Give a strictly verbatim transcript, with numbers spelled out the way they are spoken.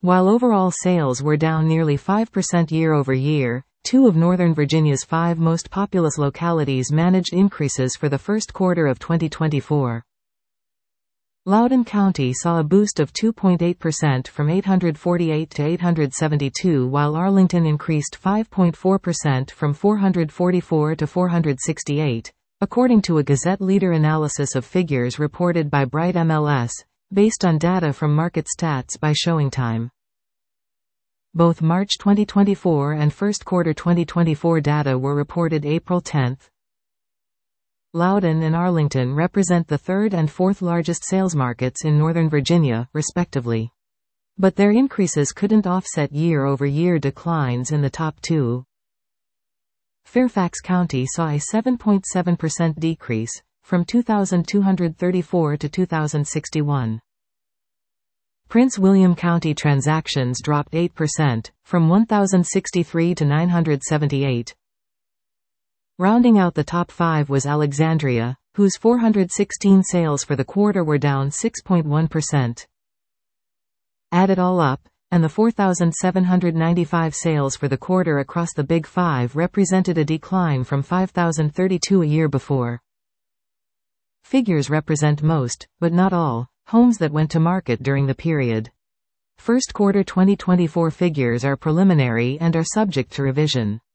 While overall sales were down nearly five percent year-over-year, two of Northern Virginia's five most populous localities managed increases for the first quarter of twenty twenty-four. Loudoun County saw a boost of two point eight percent from eight hundred forty-eight to eight hundred seventy-two, while Arlington increased five point four percent from four hundred forty-four to four hundred sixty-eight, according to a Gazette Leader analysis of figures reported by Bright M L S, based on data from Market Stats by ShowingTime. Both March twenty twenty-four and first quarter twenty twenty-four data were reported April tenth. Loudoun and Arlington represent the third and fourth largest sales markets in Northern Virginia, respectively. But their increases couldn't offset year-over-year declines in the top two. Fairfax County saw a seven point seven percent decrease, from two thousand two hundred thirty-four to two thousand sixty-one. Prince William County transactions dropped eight percent, from one thousand sixty-three to nine hundred seventy-eight. Rounding out the top five was Alexandria, whose four hundred sixteen sales for the quarter were down six point one percent. Add it all up, and the four thousand seven hundred ninety-five sales for the quarter across the Big Five represented a decline from five thousand thirty-two a year before. Figures represent most, but not all, homes that went to market during the period. First quarter twenty twenty-four figures are preliminary and are subject to revision.